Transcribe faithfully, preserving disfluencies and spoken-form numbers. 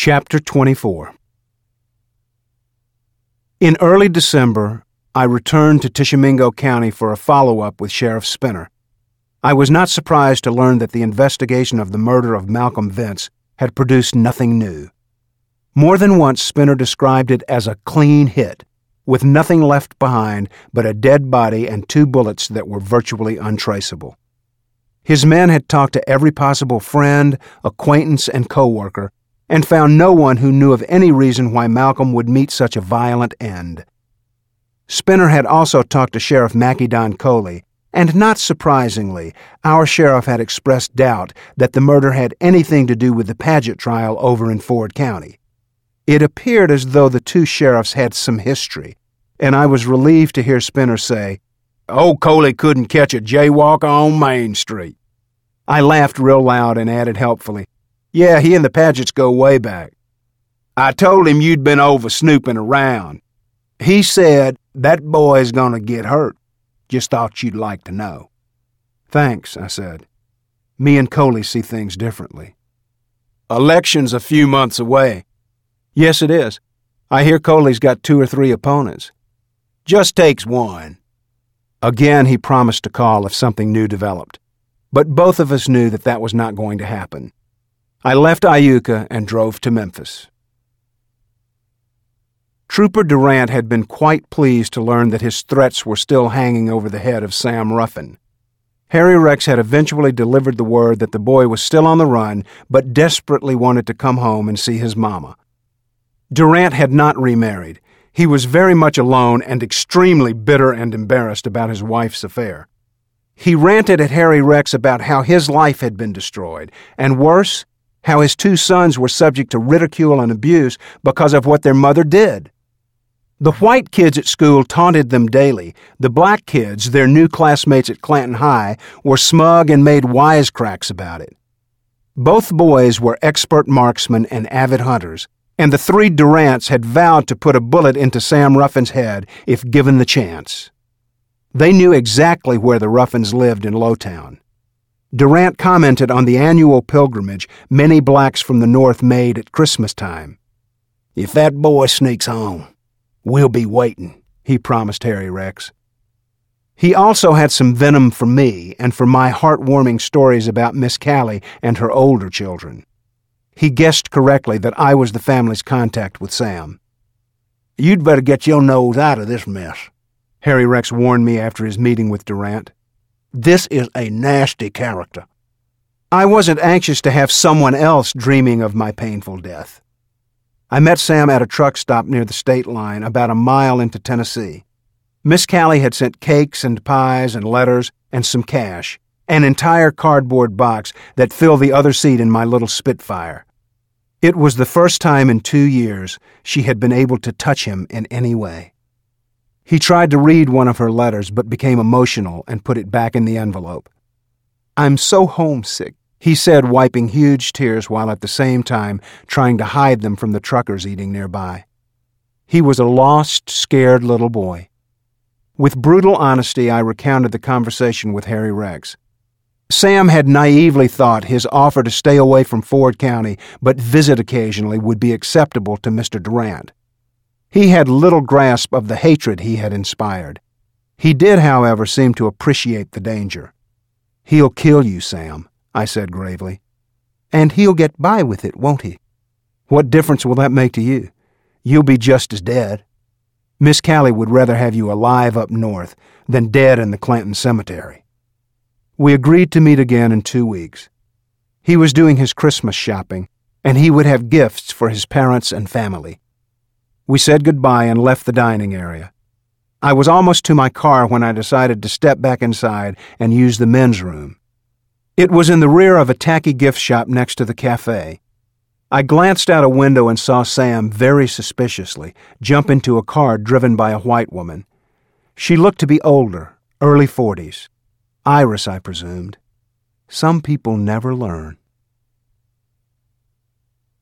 Chapter twenty-four. In early December, I returned to Tishomingo County for a follow-up with Sheriff Spinner. I was not surprised to learn that the investigation of the murder of Malcolm Vince had produced nothing new. More than once, Spinner described it as a clean hit, with nothing left behind but a dead body and two bullets that were virtually untraceable. His men had talked to every possible friend, acquaintance, and co-worker, and found no one who knew of any reason why Malcolm would meet such a violent end. Spinner had also talked to Sheriff Mackie Don Coley, and not surprisingly, our sheriff had expressed doubt that the murder had anything to do with the Paget trial over in Ford County. It appeared as though the two sheriffs had some history, and I was relieved to hear Spinner say, "Old Coley couldn't catch a jaywalker on Main Street." I laughed real loud and added helpfully, "Yeah, he and the Pagets go way back. I told him you'd been over snooping around. He said, that boy's gonna get hurt. Just thought you'd like to know." "Thanks," I said. "Me and Coley see things differently." "Election's a few months away." "Yes, it is. I hear Coley's got two or three opponents." "Just takes one." Again, he promised to call if something new developed. But both of us knew that that was not going to happen. I left Iuka and drove to Memphis. Trooper Durant had been quite pleased to learn that his threats were still hanging over the head of Sam Ruffin. Harry Rex had eventually delivered the word that the boy was still on the run, but desperately wanted to come home and see his mama. Durant had not remarried. He was very much alone and extremely bitter and embarrassed about his wife's affair. He ranted at Harry Rex about how his life had been destroyed, and worse, how his two sons were subject to ridicule and abuse because of what their mother did. The white kids at school taunted them daily. The black kids, their new classmates at Clanton High, were smug and made wisecracks about it. Both boys were expert marksmen and avid hunters, and the three Durants had vowed to put a bullet into Sam Ruffin's head if given the chance. They knew exactly where the Ruffins lived in Lowtown. Durant commented on the annual pilgrimage many blacks from the North made at Christmas time. "If that boy sneaks home, we'll be waiting," he promised Harry Rex. He also had some venom for me and for my heartwarming stories about Miss Callie and her older children. He guessed correctly that I was the family's contact with Sam. "You'd better get your nose out of this mess," Harry Rex warned me after his meeting with Durant. "This is a nasty character." I wasn't anxious to have someone else dreaming of my painful death. I met Sam at a truck stop near the state line about a mile into Tennessee. Miss Callie had sent cakes and pies and letters and some cash, an entire cardboard box that filled the other seat in my little Spitfire. It was the first time in two years she had been able to touch him in any way. He tried to read one of her letters but became emotional and put it back in the envelope. "I'm so homesick," he said, wiping huge tears while at the same time trying to hide them from the truckers eating nearby. He was a lost, scared little boy. With brutal honesty, I recounted the conversation with Harry Rex. Sam had naively thought his offer to stay away from Ford County but visit occasionally would be acceptable to Mister Durant. He had little grasp of the hatred he had inspired. He did, however, seem to appreciate the danger. "He'll kill you, Sam," I said gravely. "And he'll get by with it, won't he?" "What difference will that make to you? You'll be just as dead. Miss Callie would rather have you alive up north than dead in the Clanton Cemetery." We agreed to meet again in two weeks. He was doing his Christmas shopping, and he would have gifts for his parents and family. We said goodbye and left the dining area. I was almost to my car when I decided to step back inside and use the men's room. It was in the rear of a tacky gift shop next to the cafe. I glanced out a window and saw Sam very suspiciously jump into a car driven by a white woman. She looked to be older, early forties. Iris, I presumed. Some people never learn.